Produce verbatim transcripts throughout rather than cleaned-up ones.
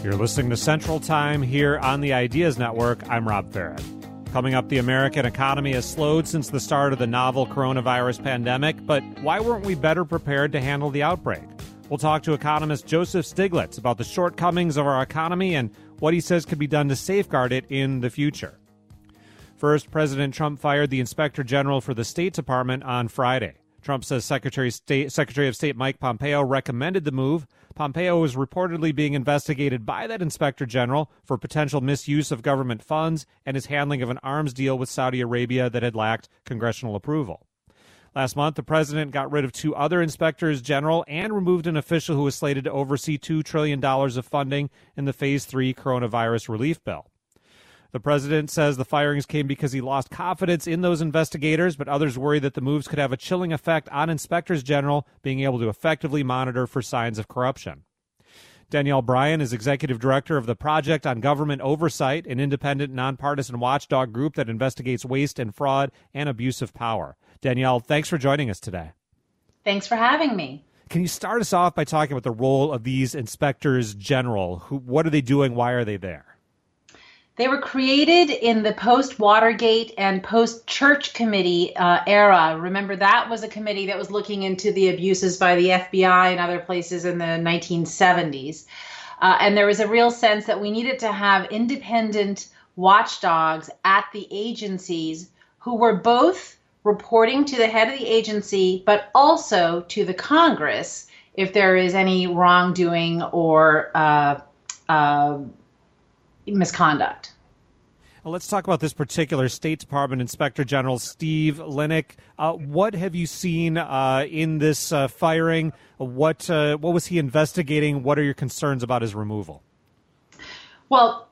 You're listening to Central Time here on the Ideas Network. I'm Rob Farrett. Coming up, the American economy has slowed since the start of the novel coronavirus pandemic, but why weren't we better prepared to handle the outbreak? We'll talk to economist Joseph Stiglitz about the shortcomings of our economy and what he says could be done to safeguard it in the future. First, President Trump fired the Inspector General for the State Department on Friday. Trump says Secretary, State, Secretary of State Mike Pompeo recommended the move. Pompeo was reportedly being investigated by that Inspector General for potential misuse of government funds and his handling of an arms deal with Saudi Arabia that had lacked congressional approval. Last month, the president got rid of two other inspectors general and removed an official who was slated to oversee two trillion dollars of funding in the Phase three coronavirus relief bill. The president says the firings came because he lost confidence in those investigators, but others worry that the moves could have a chilling effect on inspectors general being able to effectively monitor for signs of corruption. Danielle Bryan is executive director of the Project on Government Oversight, an independent, nonpartisan watchdog group that investigates waste and fraud and abuse of power. Danielle, thanks for joining us today. Thanks for having me. Can you start us off by talking about the role of these inspectors general? Who, what are they doing? Why are they there? They were created in the post-Watergate and post-Church Committee uh, era. Remember, that was a committee that was looking into the abuses by the F B I and other places in the nineteen seventies. Uh, and there was a real sense that we needed to have independent watchdogs at the agencies who were both reporting to the head of the agency, but also to the Congress if there is any wrongdoing or uh, uh, misconduct. Well, let's talk about this particular State Department Inspector General, Steve Linick. Uh, what have you seen uh, in this uh, firing? What uh, what was he investigating? What are your concerns about his removal? Well,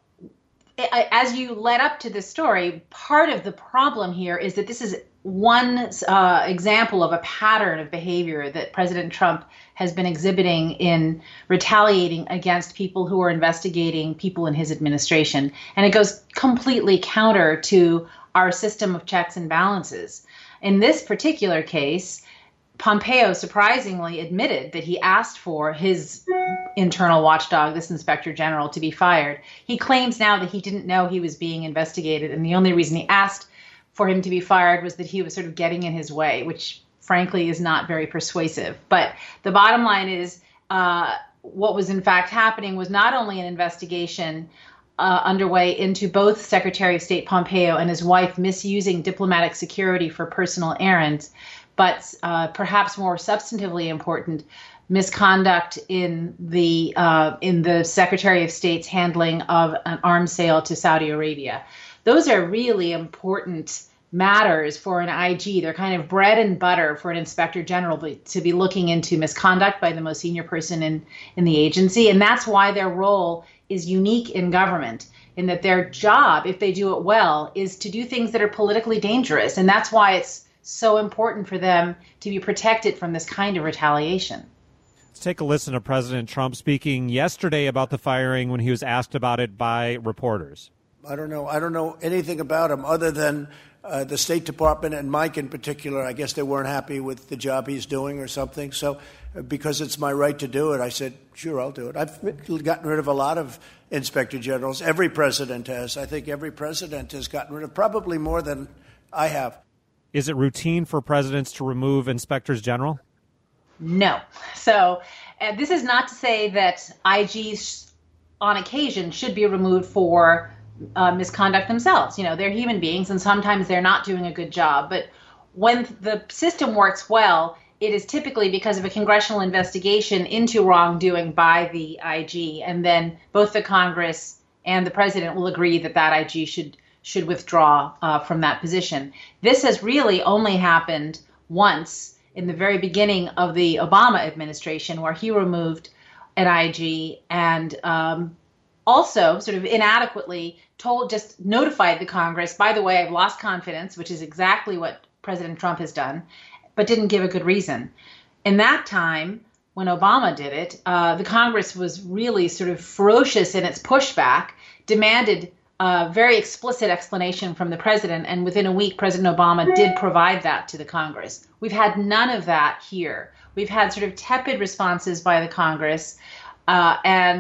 as you led up to this story, part of the problem here is that this is one uh, example of a pattern of behavior that President Trump has been exhibiting in retaliating against people who are investigating people in his administration. And it goes completely counter to our system of checks and balances. In this particular case, Pompeo surprisingly admitted that he asked for his internal watchdog, this Inspector General, to be fired. He claims now that he didn't know he was being investigated, and the only reason he asked for him to be fired was that he was sort of getting in his way, which frankly is not very persuasive. But the bottom line is uh, what was in fact happening was not only an investigation uh, underway into both Secretary of State Pompeo and his wife misusing diplomatic security for personal errands, but uh, perhaps more substantively important, misconduct in the uh, in the Secretary of State's handling of an arms sale to Saudi Arabia. Those are really important matters for an I G. They're kind of bread and butter for an inspector general to be looking into misconduct by the most senior person in, in the agency. And that's why their role is unique in government, in that their job, if they do it well, is to do things that are politically dangerous. And that's why it's so important for them to be protected from this kind of retaliation. Let's take a listen to President Trump speaking yesterday about the firing when he was asked about it by reporters. I don't know. I don't know anything about him other than uh, the State Department and Mike in particular. I guess they weren't happy with the job he's doing or something. So uh, because it's my right to do it, I said, sure, I'll do it. I've gotten rid of a lot of inspector generals. Every president has. I think every president has gotten rid of probably more than I have. Is it routine for presidents to remove inspectors general? No. So uh, this is not to say that I Gs on occasion should be removed for Uh, misconduct themselves. You know, they're human beings and sometimes they're not doing a good job. But when the system works well, it is typically because of a congressional investigation into wrongdoing by the I G. And then both the Congress and the president will agree that that I G should should withdraw uh, from that position. This has really only happened once in the very beginning of the Obama administration, where he removed an I G and um, also sort of inadequately told, just notified the Congress, by the way, I've lost confidence, which is exactly what President Trump has done, but didn't give a good reason. In that time, when Obama did it, uh, the Congress was really sort of ferocious in its pushback, demanded a very explicit explanation from the president, and within a week, President Obama did provide that to the Congress. We've had none of that here. We've had sort of tepid responses by the Congress, uh, and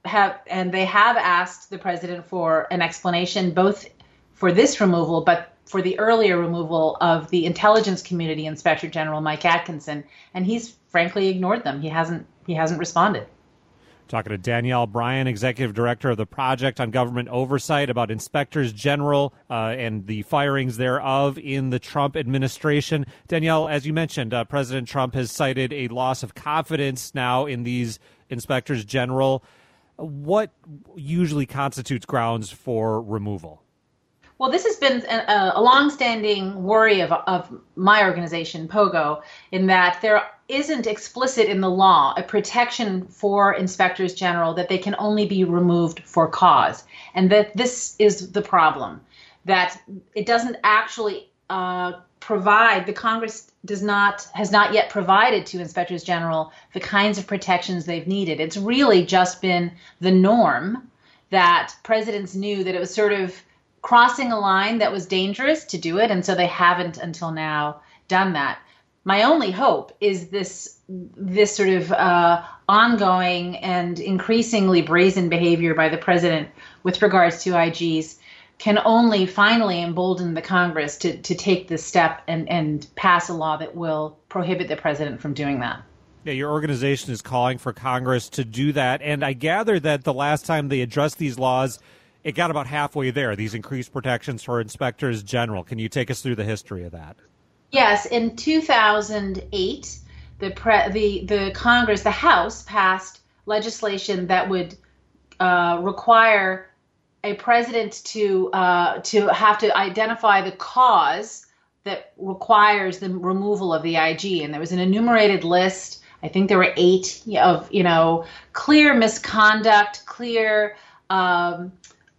have, and they have asked the president for an explanation, both for this removal, but for the earlier removal of the intelligence community inspector general, Mike Atkinson, and he's frankly ignored them. He hasn't, he hasn't responded. Talking to Danielle Bryan, Executive Director of the Project on Government Oversight, about inspectors general uh, and the firings thereof in the Trump administration. Danielle, as you mentioned, uh, President Trump has cited a loss of confidence now in these inspectors general. What usually constitutes grounds for removal? Well, this has been a, a longstanding worry of, of my organization, POGO, in that there isn't explicit in the law a protection for inspectors general that they can only be removed for cause. And that this is the problem, that it doesn't actually uh, provide, the Congress does not, has not yet provided to inspectors general the kinds of protections they've needed. It's really just been the norm that presidents knew that it was sort of crossing a line that was dangerous to do it, and so they haven't until now done that. My only hope is this this sort of uh, ongoing and increasingly brazen behavior by the president with regards to I Gs can only finally embolden the Congress to, to take this step and, and pass a law that will prohibit the president from doing that. Yeah, your organization is calling for Congress to do that, and I gather that the last time they addressed these laws, it got about halfway there, these increased protections for inspectors general. Can you take us through the history of that? Yes, in two thousand eight, the pre- the the Congress, the House, passed legislation that would uh, require a president to uh, to have to identify the cause that requires the removal of the I G, and there was an enumerated list. I think there were eight of you know clear misconduct, clear um,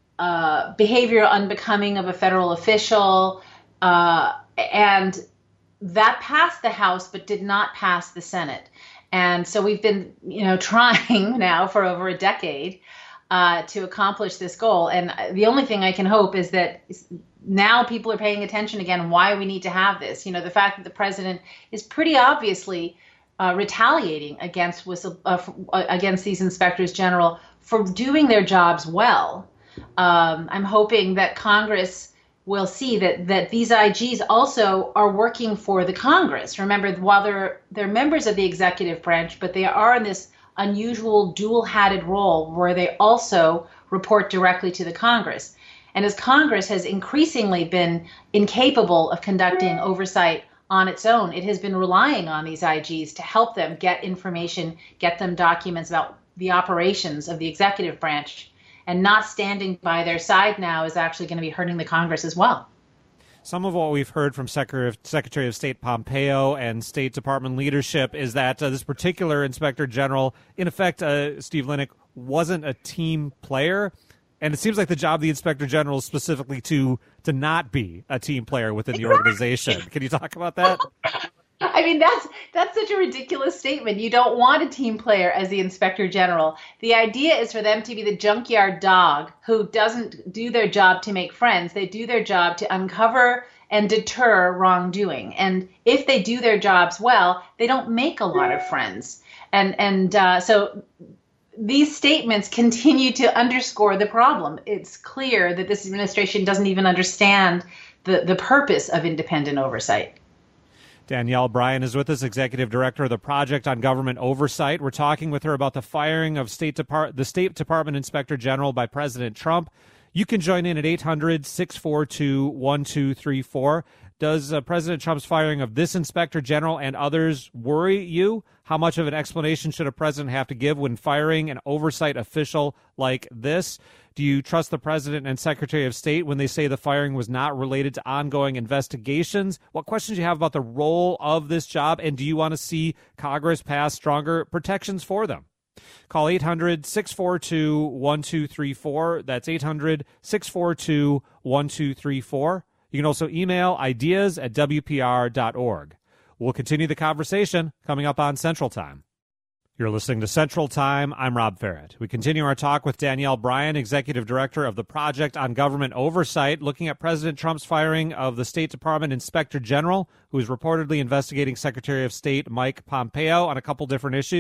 uh, behavior unbecoming of a federal official, uh, and that passed the House, but did not pass the Senate. And so we've been, you know, trying now for over a decade uh, to accomplish this goal. And the only thing I can hope is that now people are paying attention again why we need to have this. You know, the fact that the president is pretty obviously uh, retaliating against whistle uh, against these inspectors general for doing their jobs well. Um, I'm hoping that Congress will see that that these I Gs also are working for the Congress. Remember, while they're they're members of the executive branch, but they are in this unusual dual-hatted role where they also report directly to the Congress. And as Congress has increasingly been incapable of conducting oversight on its own, it has been relying on these I Gs to help them get information, get them documents about the operations of the executive branch. And not standing by their side now is actually going to be hurting the Congress as well. Some of what we've heard from Secretary of State Pompeo and State Department leadership is that uh, this particular Inspector General, in effect, uh, Steve Linick, wasn't a team player. And it seems like the job of the Inspector General is specifically to to not be a team player within the organization. Can you talk about that? I mean, that's that's such a ridiculous statement. You don't want a team player as the Inspector General. The idea is for them to be the junkyard dog who doesn't do their job to make friends. They do their job to uncover and deter wrongdoing. And if they do their jobs well, they don't make a lot of friends. And and uh, so these statements continue to underscore the problem. It's clear that this administration doesn't even understand the, the purpose of independent oversight. Danielle Bryan is with us, Executive Director of the Project on Government Oversight. We're talking with her about the firing of State Depart- the State Department Inspector General by President Trump. You can join in at eight hundred, six four two, one two three four. Does uh, President Trump's firing of this Inspector General and others worry you? How much of an explanation should a president have to give when firing an oversight official like this? Do you trust the President and Secretary of State when they say the firing was not related to ongoing investigations? What questions do you have about the role of this job, and do you want to see Congress pass stronger protections for them? Call eight hundred, six four two, one two three four. That's eight hundred, six four two, one two three four. You can also email ideas at W P R dot org. We'll continue the conversation coming up on Central Time. You're listening to Central Time. I'm Rob Ferret. We continue our talk with Danielle Bryan, Executive Director of the Project on Government Oversight, looking at President Trump's firing of the State Department Inspector General, who is reportedly investigating Secretary of State Mike Pompeo on a couple different issues.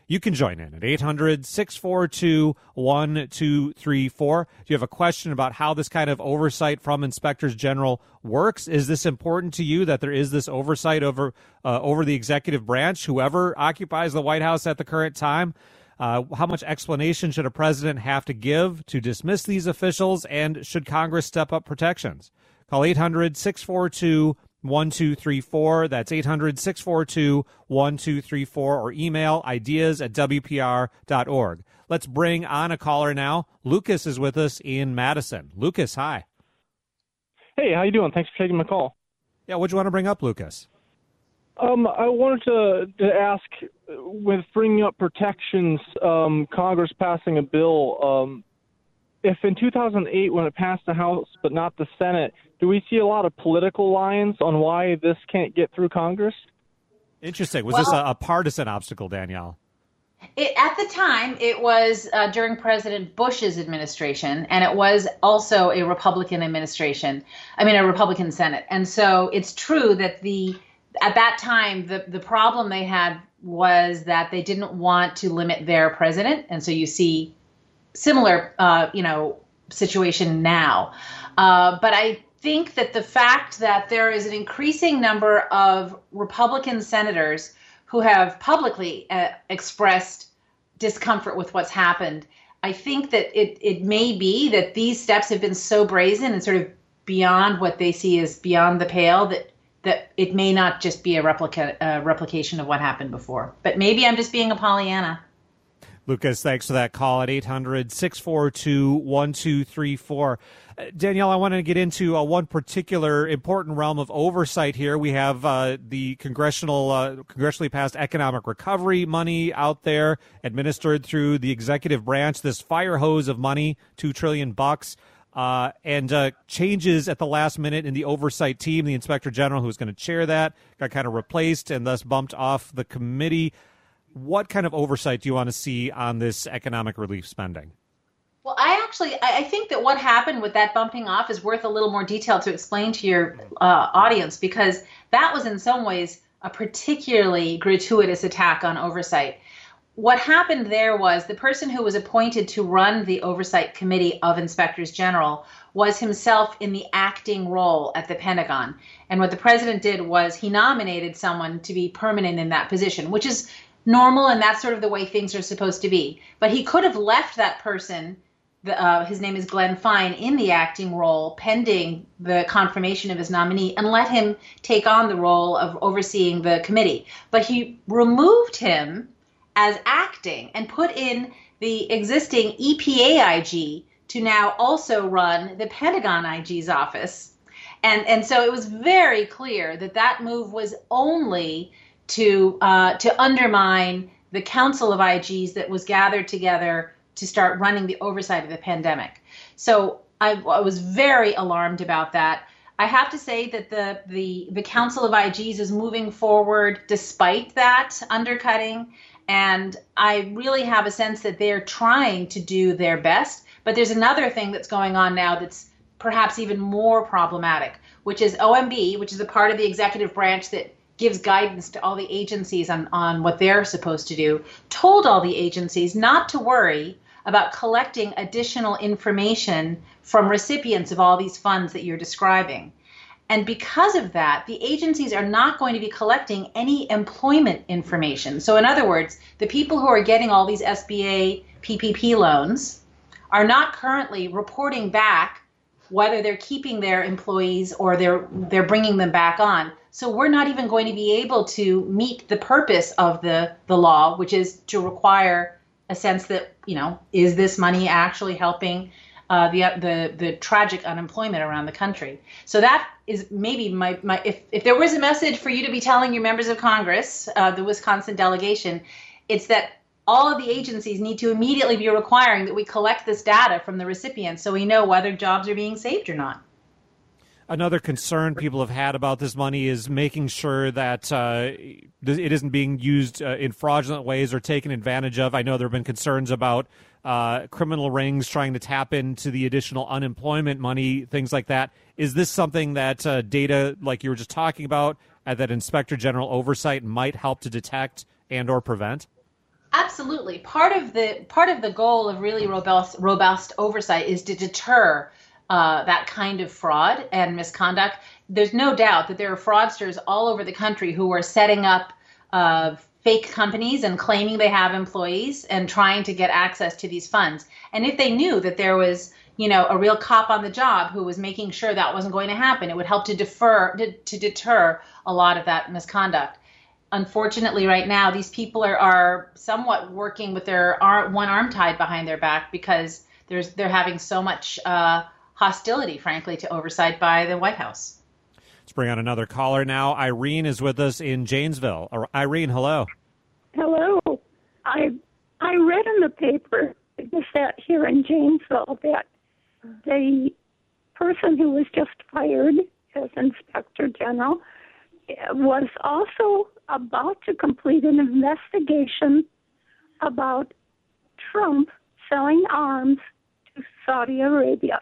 you can join in at eight hundred, six four two, one two three four. Do you have a question about how this kind of oversight from inspectors general works? Is this important to you that there is this oversight over uh, over the executive branch, whoever occupies the White House at the current time? Uh, how much explanation should a president have to give to dismiss these officials, and should Congress step up protections? Call eight hundred, six four two, one two three four. That's eight hundred, six four two, one two three four, or email ideas at W P R dot org. Let's bring on a caller now. Lucas is with us in Madison. Lucas, hi. Hey, how you doing? Thanks for taking my call. Yeah, what do you want to bring up, Lucas? Um, I wanted to, to ask, with bringing up protections, um, Congress passing a bill, um, if in two thousand eight, when it passed the House but not the Senate, do we see a lot of political lines on why this can't get through Congress? Interesting. Was well, this a, a partisan obstacle, Danielle? It, at the time, it was uh, during President Bush's administration, and it was also a Republican administration. I mean, a Republican Senate. And so it's true that the at that time, the, the problem they had was that they didn't want to limit their president. And so you see similar, uh, you know, situation now. Uh, but I think that the fact that there is an increasing number of Republican senators who have publicly uh, expressed discomfort with what's happened, I think that it, it may be that these steps have been so brazen and sort of beyond what they see as beyond the pale that that it may not just be a replica, uh, replication of what happened before. But maybe I'm just being a Pollyanna. Lucas, thanks for that call at eight hundred, six four two, one two three four. Uh, Danielle, I want to get into uh, one particular important realm of oversight here. We have uh, the congressional, uh, congressionally passed economic recovery money out there administered through the executive branch, this fire hose of money, two trillion bucks. Uh, and uh, changes at the last minute in the oversight team. The inspector general who was going to chair that got kind of replaced and thus bumped off the committee. What kind of oversight do you want to see on this economic relief spending? Well, I actually, I think that what happened with that bumping off is worth a little more detail to explain to your uh, audience, because that was in some ways a particularly gratuitous attack on oversight. What happened there was the person who was appointed to run the Oversight Committee of Inspectors General was himself in the acting role at the Pentagon. And what the president did was he nominated someone to be permanent in that position, which is normal, and that's sort of the way things are supposed to be. But he could have left that person, the, uh, his name is Glenn Fine, in the acting role pending the confirmation of his nominee and let him take on the role of overseeing the committee. But he removed him as acting and put in the existing E P A I G to now also run the Pentagon I G's office. And, and so it was very clear that that move was only to uh, to undermine the Council of I Gs that was gathered together to start running the oversight of the pandemic. So I, I was very alarmed about that. I have to say that the, the, the Council of I Gs is moving forward despite that undercutting. And I really have a sense that they're trying to do their best. But there's another thing that's going on now that's perhaps even more problematic, which is O M B, which is a part of the executive branch that gives guidance to all the agencies on, on what they're supposed to do, told all the agencies not to worry about collecting additional information from recipients of all these funds that you're describing. And because of that, the agencies are not going to be collecting any employment information. So in other words, the people who are getting all these S B A P P P loans are not currently reporting back whether they're keeping their employees or they're they're bringing them back on. So we're not even going to be able to meet the purpose of the, the law, which is to require a sense that, you know, is this money actually helping Uh, the the the tragic unemployment around the country. So that is maybe my, my if, if there was a message for you to be telling your members of Congress, uh, the Wisconsin delegation, it's that all of the agencies need to immediately be requiring that we collect this data from the recipients so we know whether jobs are being saved or not. Another concern people have had about this money is making sure that uh, it isn't being used uh, in fraudulent ways or taken advantage of. I know there have been concerns about uh, criminal rings trying to tap into the additional unemployment money, things like that. Is this something that uh, data, like you were just talking about, uh, that Inspector General oversight might help to detect and or prevent? Absolutely. Part of the part of the goal of really robust robust oversight is to deter uh, that kind of fraud and misconduct. There's no doubt that there are fraudsters all over the country who are setting up uh, fake companies and claiming they have employees and trying to get access to these funds. And if they knew that there was, you know, a real cop on the job who was making sure that wasn't going to happen, it would help to defer to, to deter a lot of that misconduct. Unfortunately, right now, these people are, are somewhat working with their arm, one arm tied behind their back because there's they're having so much uh, hostility, frankly, to oversight by the White House. Let's bring on another caller now. Irene is with us in Janesville. Irene, hello. Hello. I I read in the paper, I just sat here in Janesville, that the person who was just fired as Inspector General was also about to complete an investigation about Trump selling arms to Saudi Arabia.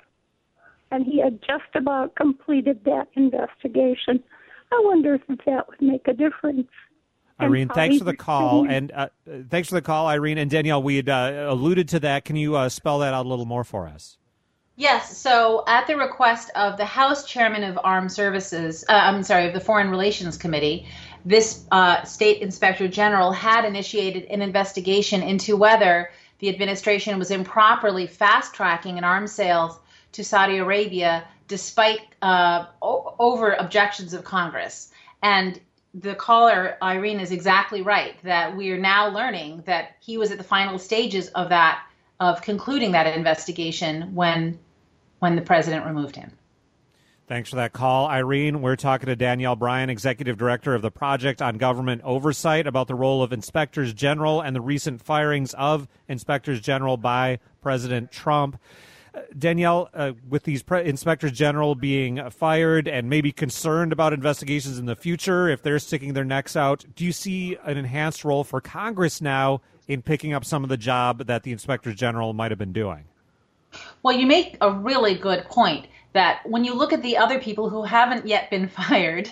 And he had just about completed that investigation. I wonder if that would make a difference. Irene, thanks for the call. And uh, thanks for the call, Irene. And Danielle, we had uh, alluded to that. Can you uh, spell that out a little more for us? Yes. So at the request of the House Chairman of Armed Services, uh, I'm sorry, of the Foreign Relations Committee, this uh, State Inspector General had initiated an investigation into whether the administration was improperly fast-tracking an arms sales to Saudi Arabia despite uh, o- over objections of Congress. And the caller, Irene, is exactly right, that we are now learning that he was at the final stages of that, of concluding that investigation when when the president removed him. Thanks for that call, Irene. We're talking to Danielle Bryan, Executive Director of the Project on Government Oversight, about the role of inspectors general and the recent firings of inspectors general by President Trump. Uh, Danielle, uh, with these pre- inspectors general being fired and maybe concerned about investigations in the future, if they're sticking their necks out, do you see an enhanced role for Congress now in picking up some of the job that the inspectors general might have been doing? Well, you make a really good point that when you look at the other people who haven't yet been fired,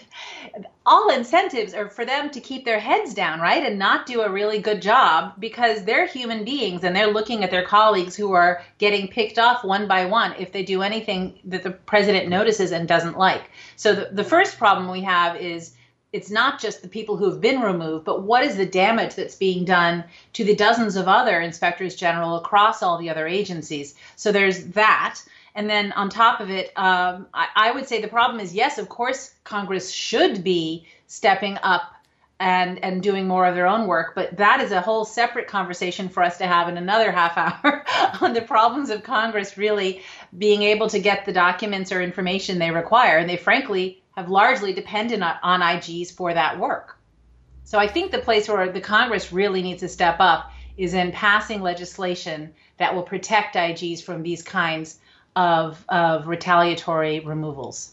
all incentives are for them to keep their heads down, right, and not do a really good job because they're human beings and they're looking at their colleagues who are getting picked off one by one if they do anything that the president notices and doesn't like. So the, the first problem we have is it's not just the people who have been removed, but what is the damage that's being done to the dozens of other inspectors general across all the other agencies? So there's that. And then on top of it, um, I, I would say the problem is, yes, of course, Congress should be stepping up and, and doing more of their own work. But that is a whole separate conversation for us to have in another half hour on the problems of Congress really being able to get the documents or information they require. And they frankly have largely depended on, on I Gs for that work. So I think the place where the Congress really needs to step up is in passing legislation that will protect I Gs from these kinds of, of retaliatory removals.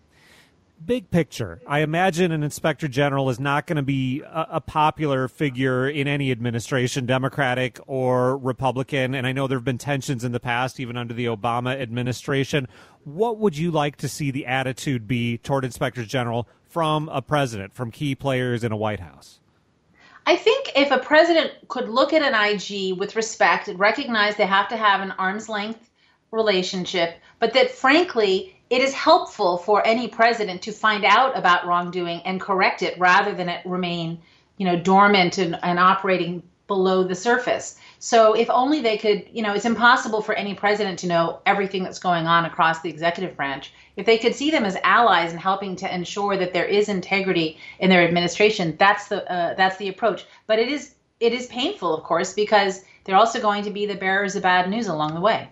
Big picture, I imagine an inspector general is not going to be a, a popular figure in any administration, Democratic or Republican. And I know there have been tensions in the past, even under the Obama administration. What would you like to see the attitude be toward inspectors general from a president, from key players in a White House? I think if a president could look at an I G with respect and recognize they have to have an arm's length relationship, but that frankly, it is helpful for any president to find out about wrongdoing and correct it rather than it remain, you know, dormant and, and operating below the surface. So if only they could, you know, it's impossible for any president to know everything that's going on across the executive branch. If they could see them as allies in helping to ensure that there is integrity in their administration, that's the uh, that's the approach. But it is it is painful, of course, because they're also going to be the bearers of bad news along the way.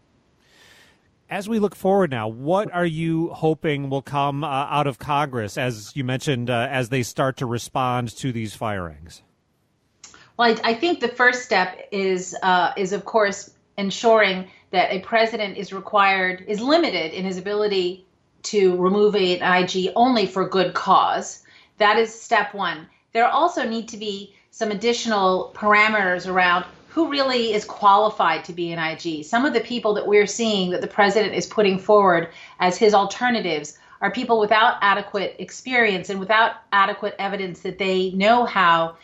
As we look forward now, what are you hoping will come uh, out of Congress, as you mentioned, uh, as they start to respond to these firings? Well, I, I think the first step is, uh, is of course, ensuring that a president is required, is limited in his ability to remove an I G only for good cause. That is step one. There also need to be some additional parameters around who really is qualified to be an I G. Some of the people that we're seeing that the president is putting forward as his alternatives are people without adequate experience and without adequate evidence that they know how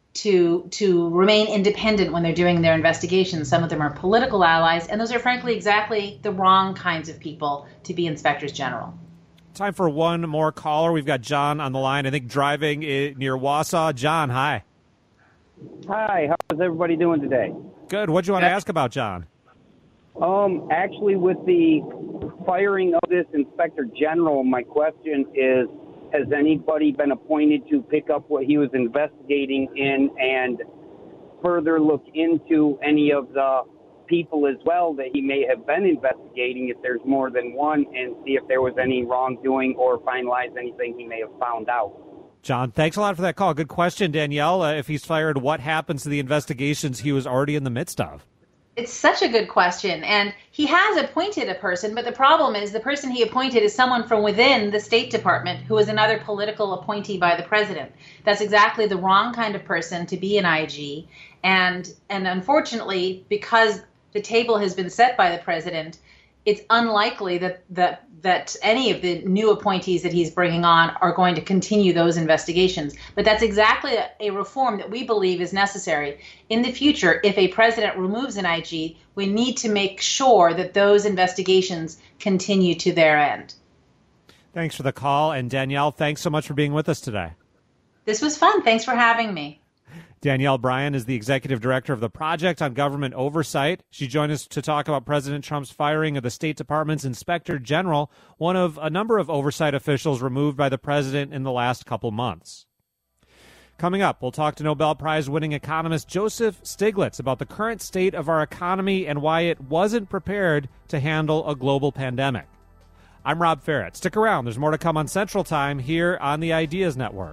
to to remain independent when they're doing their investigations. Some of them are political allies, and those are frankly exactly the wrong kinds of people to be inspectors general. Time for one more caller. We've got John on the line, I think driving near Wausau. John, hi. Hi, how's everybody doing today? Good. What do you want to ask about, John? Um, actually, with the firing of this inspector general, my question is, has anybody been appointed to pick up what he was investigating in and further look into any of the people as well that he may have been investigating, if there's more than one, and see if there was any wrongdoing or finalize anything he may have found out? John, thanks a lot for that call. Good question, Danielle. Uh, if he's fired, what happens to the investigations he was already in the midst of? It's such a good question. And he has appointed a person, but the problem is the person he appointed is someone from within the State Department who is another political appointee by the president. That's exactly the wrong kind of person to be an I G. And and unfortunately, because the table has been set by the president, it's unlikely that that that any of the new appointees that he's bringing on are going to continue those investigations. But that's exactly a, a reform that we believe is necessary. In the future, if a president removes an I G, we need to make sure that those investigations continue to their end. Thanks for the call. And Danielle, thanks so much for being with us today. This was fun. Thanks for having me. Danielle Bryan is the executive director of the Project on Government Oversight. She joined us to talk about President Trump's firing of the State Department's Inspector General, one of a number of oversight officials removed by the president in the last couple months. Coming up, we'll talk to Nobel Prize-winning economist Joseph Stiglitz about the current state of our economy and why it wasn't prepared to handle a global pandemic. I'm Rob Ferrett. Stick around. There's more to come on Central Time here on the Ideas Network.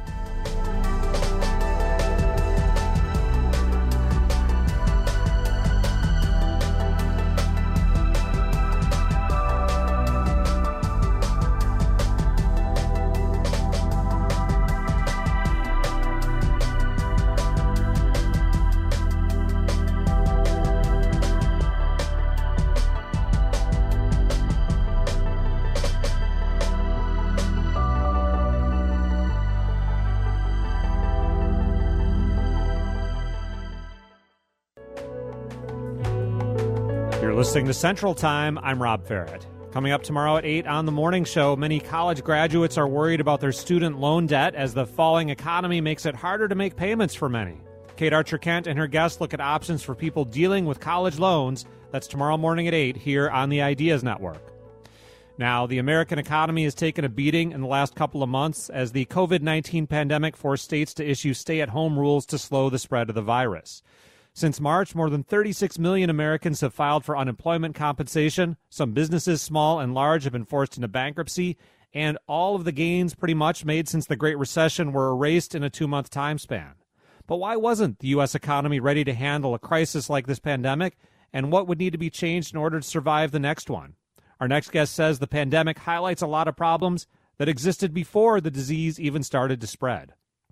Listening to Central Time, I'm Rob Ferrett. Coming up tomorrow at eight on The Morning Show, many college graduates are worried about their student loan debt as the falling economy makes it harder to make payments for many. Kate Archer-Kent and her guests look at options for people dealing with college loans. That's tomorrow morning at eight here on the Ideas Network. Now, the American economy has taken a beating in the last couple of months as the covid nineteen pandemic forced states to issue stay-at-home rules to slow the spread of the virus. Since March, more than thirty-six million Americans have filed for unemployment compensation. Some businesses, small and large, have been forced into bankruptcy, and all of the gains pretty much made since the Great Recession were erased in a two-month time span. But why wasn't the U S economy ready to handle a crisis like this pandemic, and what would need to be changed in order to survive the next one? Our next guest says the pandemic highlights a lot of problems that existed before the disease even started to spread.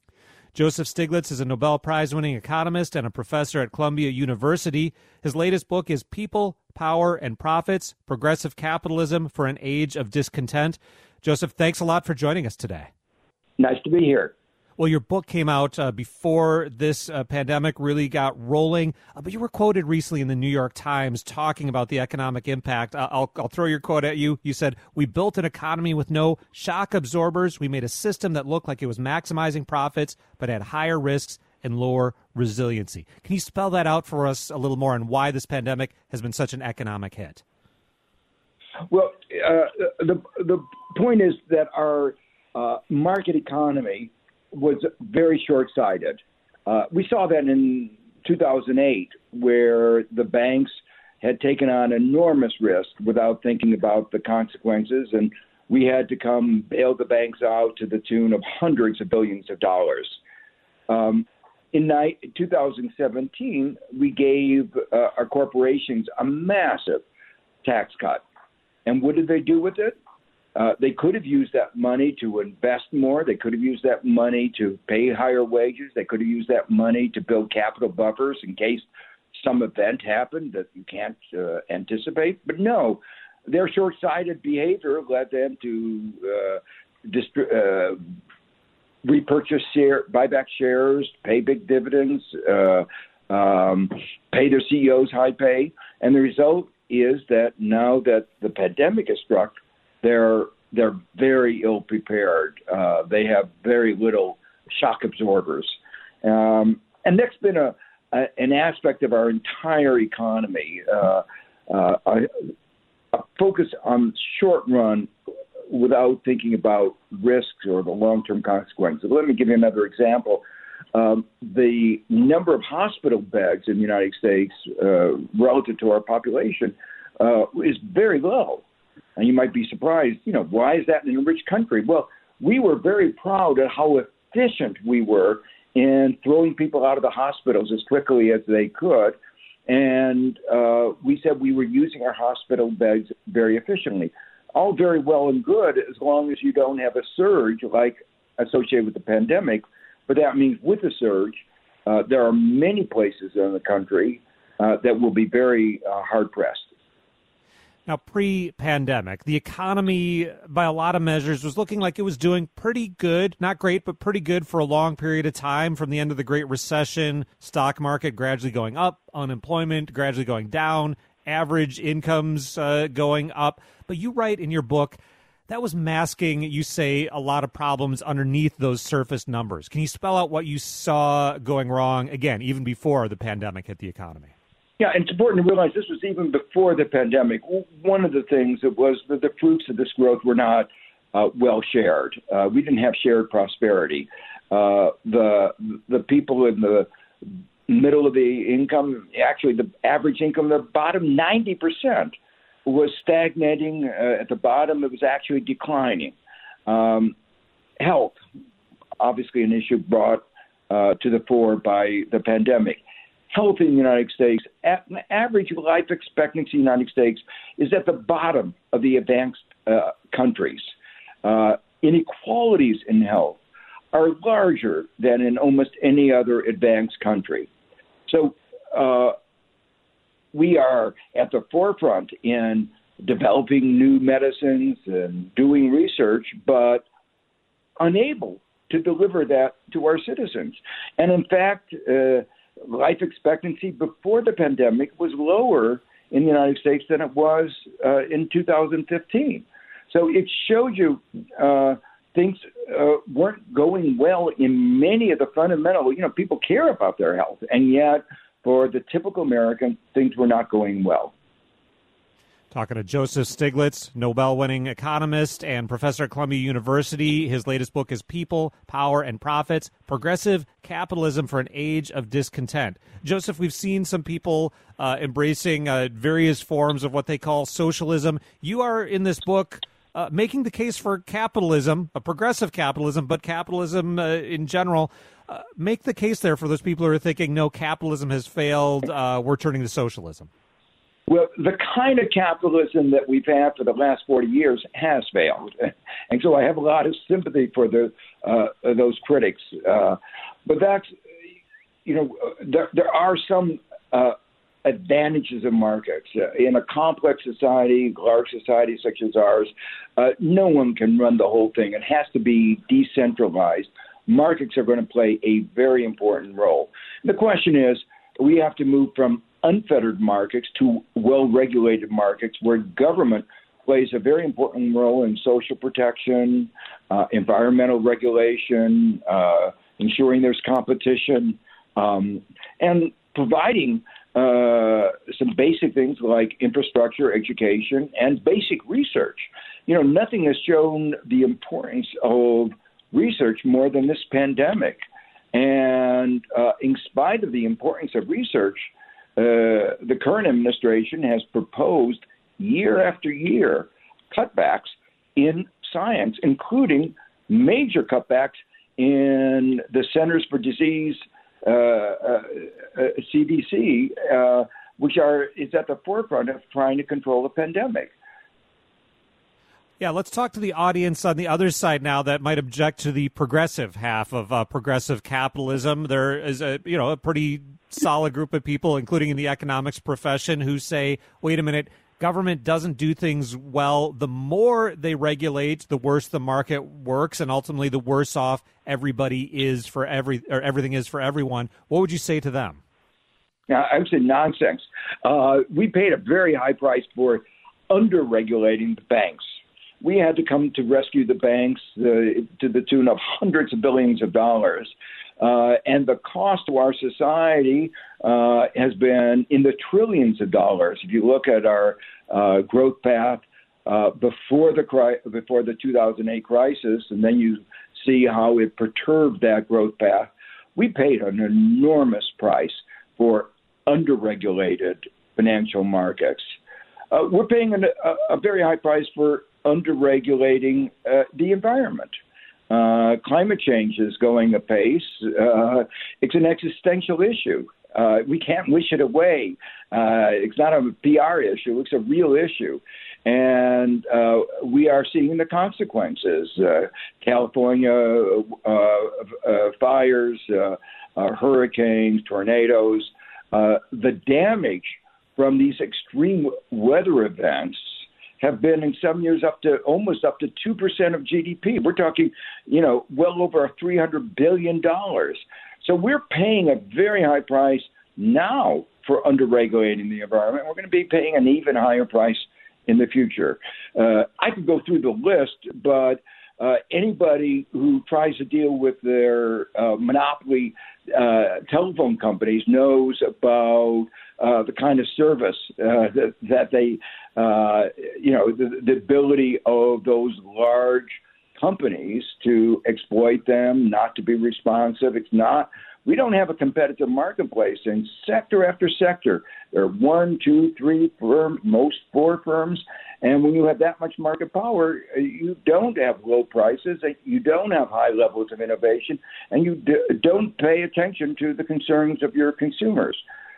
Joseph Stiglitz is a Nobel Prize-winning economist and a professor at Columbia University. His latest book is People, Power, and Profits, Progressive Capitalism for an Age of Discontent. Joseph, thanks a lot for joining us today. Nice to be here. Well, your book came out uh, before this uh, pandemic really got rolling, uh, but you were quoted recently in the New York Times talking about the economic impact. Uh, I'll, I'll throw your quote at you. You said, "We built an economy with no shock absorbers. We made a system that looked like it was maximizing profits, but had higher risks and lower resiliency." Can you spell that out for us a little more on why this pandemic has been such an economic hit? Well, uh, the, the point is that our uh, market economy was very short-sighted. Uh, we saw that in two thousand eight, where the banks had taken on enormous risk without thinking about the consequences, and we had to come bail the banks out to the tune of hundreds of billions of dollars. Um, in two thousand seventeen, we gave uh, our corporations a massive tax cut. And what did they do with it? Uh, they could have used that money to invest more. They could have used that money to pay higher wages. They could have used that money to build capital buffers in case some event happened that you can't uh, anticipate. But no, their short-sighted behavior led them to uh, dist- uh, repurchase share, buy back shares, pay big dividends, uh, um, pay their C E Os high pay. And the result is that now that the pandemic has struck, they're they're very ill prepared. Uh, they have very little shock absorbers. Um, and that's been a, a an aspect of our entire economy. Uh, uh, a, a focus on short run without thinking about risks or the long-term consequences. Let me give you another example. Um, the number of hospital beds in the United States uh, relative to our population uh, is very low. And you might be surprised, you know, why is that in a rich country? Well, we were very proud of how efficient we were in throwing people out of the hospitals as quickly as they could. And uh, we said we were using our hospital beds very efficiently. All very well and good as long as you don't have a surge like associated with the pandemic. But that means with the surge, uh, there are many places in the country uh, that will be very uh, hard-pressed. Now, pre-pandemic, the economy, by a lot of measures, was looking like it was doing pretty good. Not great, but pretty good for a long period of time. From the end of the Great Recession, stock market gradually going up, unemployment gradually going down, average incomes uh, going up. But you write in your book that was masking, you say, a lot of problems underneath those surface numbers. Can you spell out what you saw going wrong, again, even before the pandemic hit the economy? Yeah, and it's important to realize this was even before the pandemic. One of the things that was that the fruits of this growth were not uh, well shared. Uh, we didn't have shared prosperity. Uh, the the people in the middle of the income, actually the average income, the bottom ninety percent was stagnating. Uh, at the bottom, it was actually declining. Um, health, obviously an issue brought uh, to the fore by the pandemic. Health in the United States, average life expectancy in the United States is at the bottom of the advanced uh, countries. Uh, inequalities in health are larger than in almost any other advanced country. So uh, we are at the forefront in developing new medicines and doing research, but unable to deliver that to our citizens. And in fact, uh, life expectancy before the pandemic was lower in the United States than it was uh, in two thousand fifteen. So it shows you uh, things uh, weren't going well in many of the fundamental, you know, people care about their health, and yet for the typical American, things were not going well. Talking to Joseph Stiglitz, Nobel-winning economist and professor at Columbia University. His latest book is People, Power, and Profits, Progressive Capitalism for an Age of Discontent. Joseph, we've seen some people uh, embracing uh, various forms of what they call socialism. You are, in this book, uh, making the case for capitalism, a progressive capitalism, but capitalism uh, in general. Uh, make the case there for those people who are thinking, no, capitalism has failed, uh, we're turning to socialism. Well, the kind of capitalism that we've had for the last forty years has failed. And so I have a lot of sympathy for the uh, those critics. Uh, but that's, you know, there, there are some uh, advantages of markets. Uh, in a complex society, large society such as ours, uh, no one can run the whole thing. It has to be decentralized. Markets are going to play a very important role. The question is, we have to move from unfettered markets to well-regulated markets where government plays a very important role in social protection, uh, environmental regulation, uh, ensuring there's competition, um, and providing uh, some basic things like infrastructure, education, and basic research. You know, nothing has shown the importance of research more than this pandemic. And uh, in spite of the importance of research, Uh, the current administration has proposed year after year cutbacks in science, including major cutbacks in the Centers for Disease, uh, uh, uh, C D C, uh, which are is at the forefront of trying to control the pandemic. Yeah, let's talk to the audience on the other side now that might object to the progressive half of uh, progressive capitalism. There is a you know a pretty solid group of people, including in the economics profession, who say, wait a minute, government doesn't do things well, the more they regulate, the worse the market works, and ultimately the worse off everybody is for every or everything is for everyone. What would you say to them? Now, I would say nonsense. Uh, we paid a very high price for under-regulating the banks. We had to come to rescue the banks uh, to the tune of hundreds of billions of dollars. Uh, and the cost to our society uh, has been in the trillions of dollars. If you look at our uh, growth path uh, before the cri- before the two thousand eight crisis, and then you see how it perturbed that growth path, we paid an enormous price for underregulated financial markets. Uh, we're paying an, a, a very high price for underregulating uh, the environment. Uh, climate change is going apace. Uh, it's an existential issue. Uh, we can't wish it away. Uh, it's not a P R issue. It's a real issue. And uh, we are seeing the consequences. Uh, California uh, uh, fires, uh, uh, hurricanes, tornadoes, uh, the damage from these extreme weather events have been in some years up to almost up to two percent of G D P. We're talking, you know, well over three hundred billion dollars. So we're paying a very high price now for underregulating the environment. We're going to be paying an even higher price in the future. Uh, I could go through the list, but uh, anybody who tries to deal with their uh, monopoly uh, telephone companies knows about uh, the kind of service uh, that, that they, uh, you know, the, the ability of those large companies to exploit them, not to be responsive. It's not. We don't have a competitive marketplace in sector after sector. There are one, two, three firms, most four firms. And when you have that much market power, you don't have low prices, you don't have high levels of innovation, and you d- don't pay attention to the concerns of your consumers.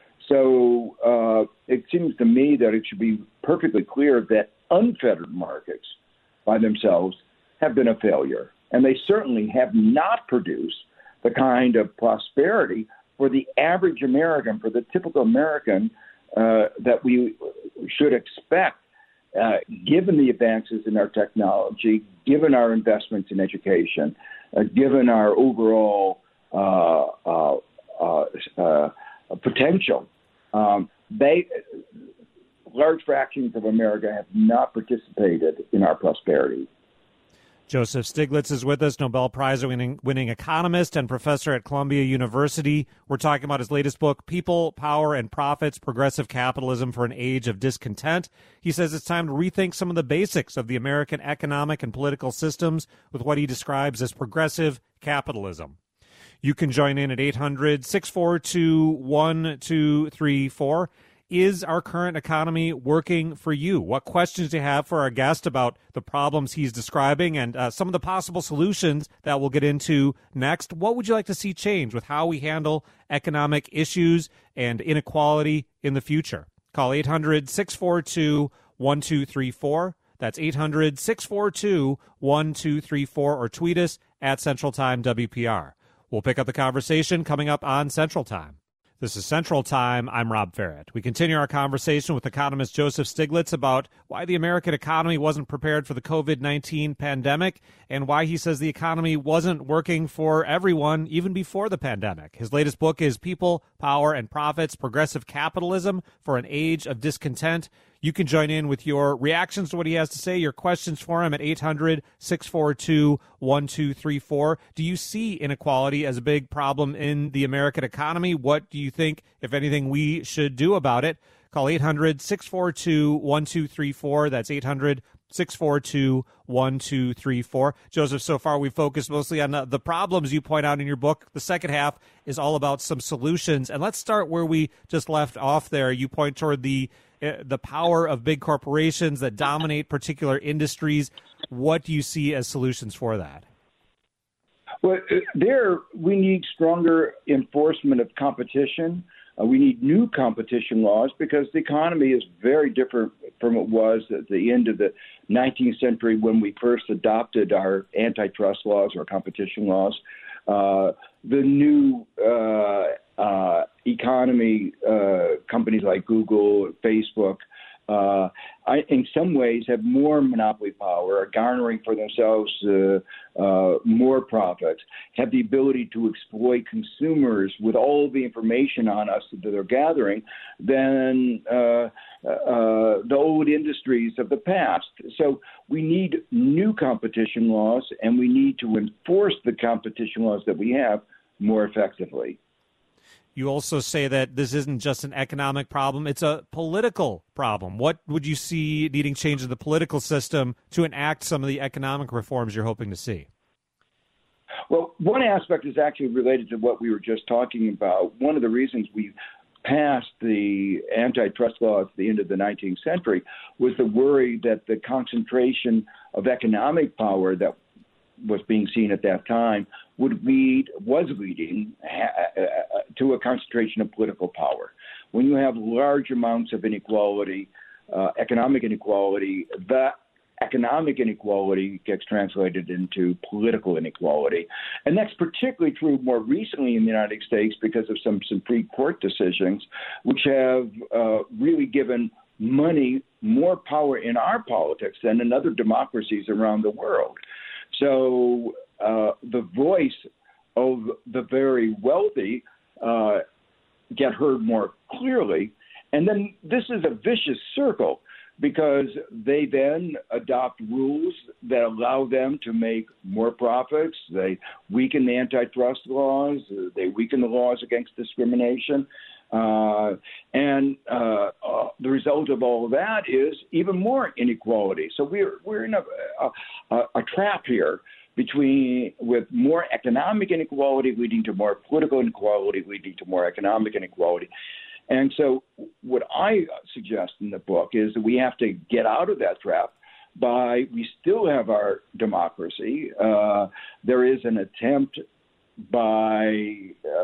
So uh, it seems to me that it should be perfectly clear that unfettered markets by themselves have been a failure. And they certainly have not produced the kind of prosperity for the average American, for the typical American, uh, that we should expect, uh, given the advances in our technology, given our investments in education, uh, given our overall uh, uh, uh, uh, potential. Um, they, large fractions of America have not participated in our prosperity. Joseph Stiglitz is with us, Nobel Prize winning, winning economist and professor at Columbia University. We're talking about his latest book, People, Power, and Profits, Progressive Capitalism for an Age of Discontent. He says it's time to rethink some of the basics of the American economic and political systems with what he describes as progressive capitalism. You can join in at eight hundred, six four two, one two three four. Is our current economy working for you? What questions do you have for our guest about the problems he's describing and uh, some of the possible solutions that we'll get into next? What would you like to see change with how we handle economic issues and inequality in the future? Call eight hundred, six four two, one two three four. That's eight hundred, six four two, one two three four, or tweet us at Central Time W P R. We'll pick up the conversation coming up on Central Time. This is Central Time. I'm Rob Farrett. We continue our conversation with economist Joseph Stiglitz about why the American economy wasn't prepared for the covid nineteen pandemic and why he says the economy wasn't working for everyone even before the pandemic. His latest book is People, Power, and Profits, Progressive Capitalism for an Age of Discontent. You can join in with your reactions to what he has to say, your questions for him at eight hundred, six four two, one two three four. Do you see inequality as a big problem in the American economy? What do you think, if anything, we should do about it? Call eight hundred, six four two, one two three four. That's eight hundred, six four two, one two three four. Joseph, so far we've focused mostly on the, the problems you point out in your book. The second half is all about some solutions. And let's start where we just left off there. You point toward the uh, the power of big corporations that dominate particular industries. What do you see as solutions for that? Well, there we need stronger enforcement of competition. Uh, we need new competition laws because the economy is very different from it was at the end of the nineteenth century when we first adopted our antitrust laws or competition laws. Uh, the new uh, uh, economy, uh, companies like Google, Facebook, uh, I, in some ways, have more monopoly power, are garnering for themselves uh, uh, more profits, have the ability to exploit consumers with all the information on us that they're gathering than uh, uh, the old industries of the past. So we need new competition laws, and we need to enforce the competition laws that we have more effectively. You also say that this isn't just an economic problem, it's a political problem. What would you see needing change in the political system to enact some of the economic reforms you're hoping to see? Well, one aspect is actually related to what we were just talking about. One of the reasons we passed the antitrust law at the end of the nineteenth century was the worry that the concentration of economic power that was being seen at that time would lead, was leading uh, to a concentration of political power. When you have large amounts of inequality, uh, economic inequality, that economic inequality gets translated into political inequality. And that's particularly true more recently in the United States because of some Supreme Court decisions, which have uh, really given money more power in our politics than in other democracies around the world. So uh, the voice of the very wealthy uh, get heard more clearly. And then this is a vicious circle because they then adopt rules that allow them to make more profits. They weaken the antitrust laws. They weaken the laws against discrimination. Uh, and uh, uh, the result of all of that is even more inequality. So we're we're in a, a, a trap here between with more economic inequality leading to more political inequality, leading to more economic inequality. And so what I suggest in the book is that we have to get out of that trap by, we still have our democracy. Uh, there is an attempt by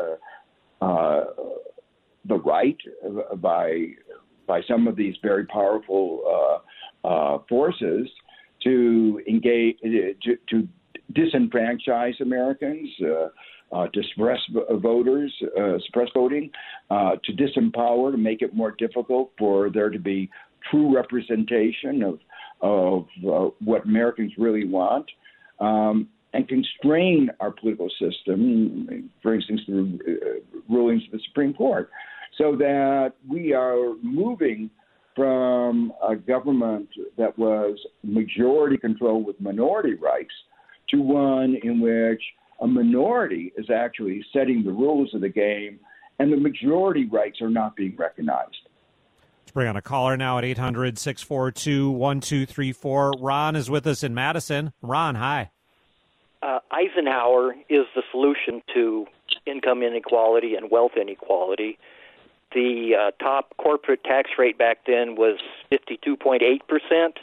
uh, uh, the right, uh, by by some of these very powerful uh, uh, forces to engage, to, to disenfranchise Americans, uh, uh, to suppress voters, uh, suppress voting, uh, to disempower, to make it more difficult for there to be true representation of of uh, what Americans really want, um, and constrain our political system, for instance, through uh, rulings of the Supreme Court, so that we are moving from a government that was majority control with minority rights to one in which a minority is actually setting the rules of the game and the majority rights are not being recognized. Let's bring on a caller now at eight hundred, six four two, one two three four. Ron is with us in Madison. Ron, hi. Uh, Eisenhower is the solution to income inequality and wealth inequality. The uh, top corporate tax rate back then was fifty-two point eight percent,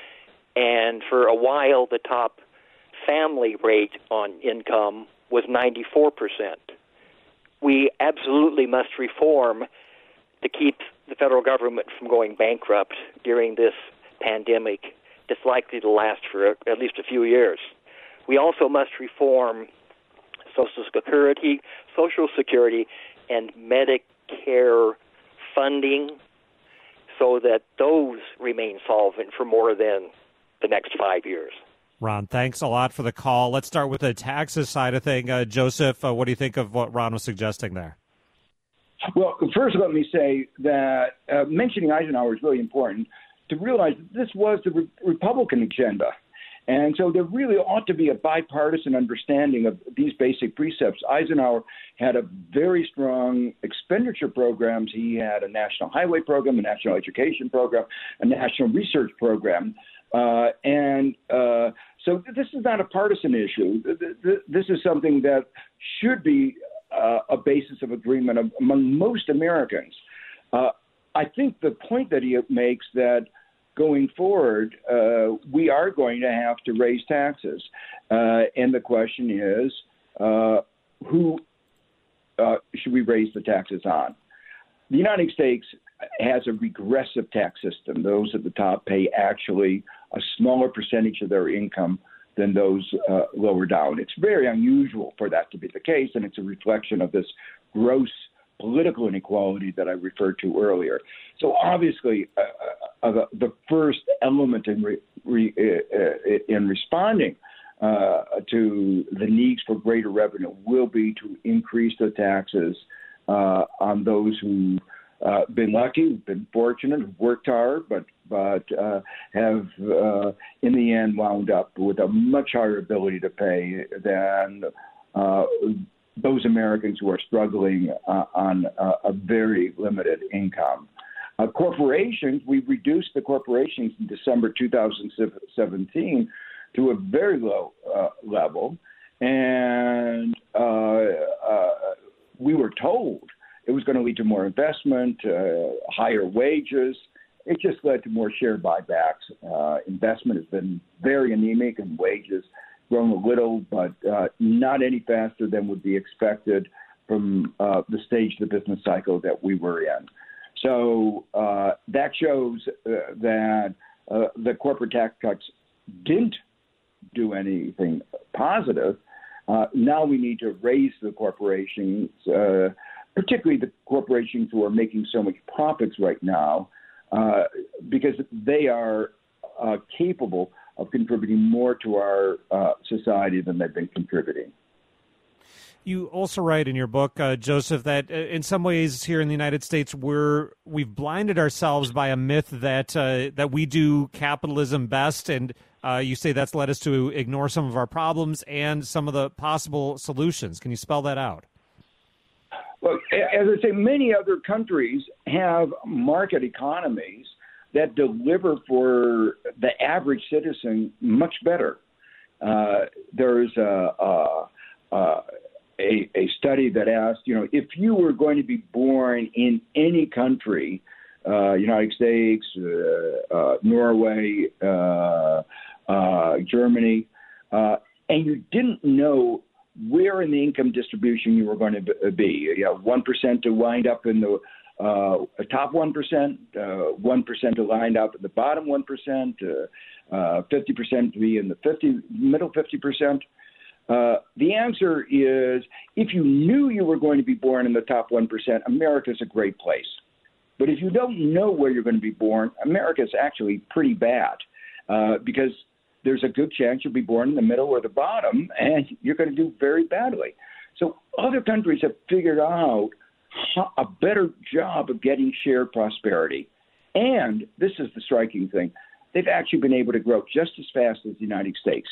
and for a while the top family rate on income was ninety-four percent. We absolutely must reform to keep the federal government from going bankrupt during this pandemic that's likely to last for at least a few years. We also must reform Social Security, Social Security, and Medicare funding so that those remain solvent for more than the next five years. Ron, thanks a lot for the call. Let's start with the taxes side of thing. Uh, Joseph, uh, what do you think of what Ron was suggesting there? Well, first let me say that uh, mentioning Eisenhower is really important to realize that this was the re- Republican agenda. And so there really ought to be a bipartisan understanding of these basic precepts. Eisenhower had a very strong expenditure programs. He had a national highway program, a national education program, a national research program. Uh, and uh, so this is not a partisan issue. This is something that should be uh, a basis of agreement among most Americans. Uh, I think the point that he makes that going forward, uh, we are going to have to raise taxes. Uh, and the question is, uh, who uh, should we raise the taxes on? The United States has a regressive tax system. Those at the top pay actually a smaller percentage of their income than those uh, lower down. It's very unusual for that to be the case, and it's a reflection of this gross political inequality that I referred to earlier. So obviously, a, uh, the, the first element in re, re, uh, in responding uh, to the needs for greater revenue will be to increase the taxes uh, on those who uh, been lucky, been fortunate, worked hard, but but uh, have uh, in the end wound up with a much higher ability to pay than uh, those Americans who are struggling uh, on uh, a very limited income. Uh, corporations, we reduced the corporations in December two thousand seventeen to a very low uh, level, and uh, uh, we were told it was going to lead to more investment, uh, higher wages. It just led to more share buybacks. Uh, investment has been very anemic, and wages grown a little, but uh, not any faster than would be expected from uh, the stage of the business cycle that we were in. So uh, that shows uh, that uh, the corporate tax cuts didn't do anything positive. Uh, now we need to raise the corporations, uh, particularly the corporations who are making so much profits right now, uh, because they are uh, capable of contributing more to our uh, society than they've been contributing. You also write in your book, uh, Joseph, that uh, in some ways here in the United States, we're we've blinded ourselves by a myth that uh, that we do capitalism best, and uh, you say that's led us to ignore some of our problems and some of the possible solutions. Can you spell that out? Well, as I say, many other countries have market economies that deliver for the average citizen much better. Uh, there's a, a, a A, a study that asked, you know, if you were going to be born in any country, uh, United States, uh, uh, Norway, uh, uh, Germany, uh, and you didn't know where in the income distribution you were going to be, you know, one percent to wind up in the uh, top one percent, uh, one percent to wind up at the bottom one percent, uh, uh, fifty percent to be in the fifty, middle fifty percent. Uh, the answer is, if you knew you were going to be born in the top one percent, America's a great place. But if you don't know where you're going to be born, America's actually pretty bad uh, because there's a good chance you'll be born in the middle or the bottom, and you're going to do very badly. So other countries have figured out a better job of getting shared prosperity. And this is the striking thing. They've actually been able to grow just as fast as the United States.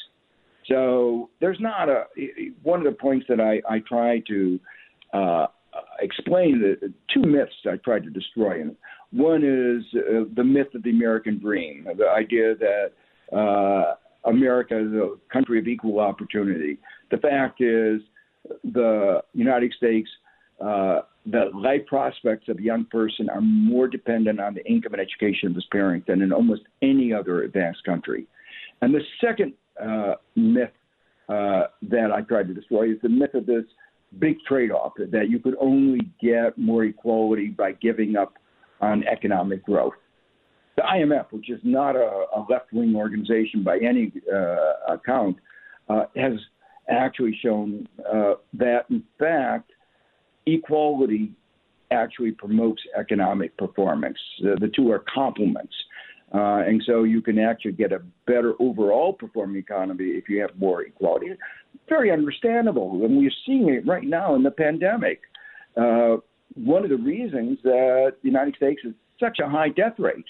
So there's not a – one of the points that I, I try to uh, explain, the two myths I try to destroy. And one is uh, the myth of the American dream, the idea that uh, America is a country of equal opportunity. The fact is the United States, uh, the life prospects of a young person are more dependent on the income and education of his parents than in almost any other advanced country. And the second Uh, myth uh, that I tried to destroy is the myth of this big trade-off, that you could only get more equality by giving up on economic growth. The I M F, which is not a, a left-wing organization by any uh, account, uh, has actually shown uh, that, in fact, equality actually promotes economic performance. Uh, the two are complements. Uh, and so you can actually get a better overall performing economy if you have more equality. Very understandable. And we're seeing it right now in the pandemic. Uh, one of the reasons that the United States has such a high death rate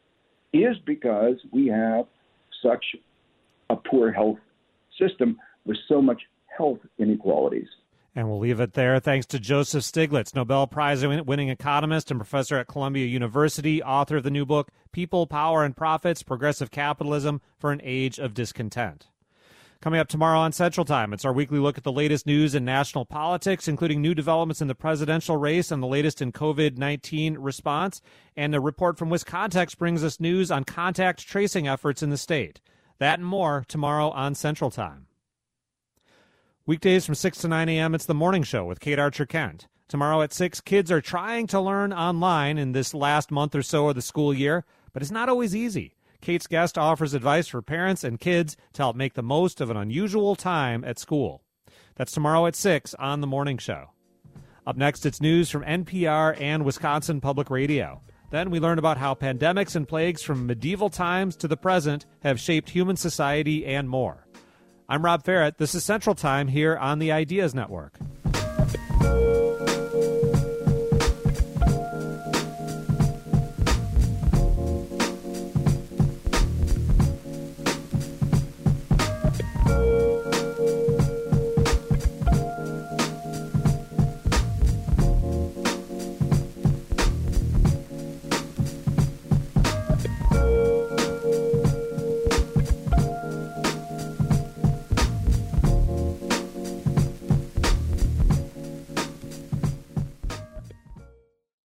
is because we have such a poor health system with so much health inequalities. And we'll leave it there. Thanks to Joseph Stiglitz, Nobel Prize-winning economist and professor at Columbia University, author of the new book, People, Power, and Profits, Progressive Capitalism for an Age of Discontent. Coming up tomorrow on Central Time, it's our weekly look at the latest news in national politics, including new developments in the presidential race and the latest in covid nineteen response. And a report from Wiscontex brings us news on contact tracing efforts in the state. That and more tomorrow on Central Time. Weekdays from six to nine a.m., it's The Morning Show with Kate Archer-Kent. Tomorrow at six, kids are trying to learn online in this last month or so of the school year, but it's not always easy. Kate's guest offers advice for parents and kids to help make the most of an unusual time at school. That's tomorrow at six on The Morning Show. Up next, it's news from N P R and Wisconsin Public Radio. Then we learn about how pandemics and plagues from medieval times to the present have shaped human society and more. I'm Rob Ferrett. This is Central Time here on the Ideas Network.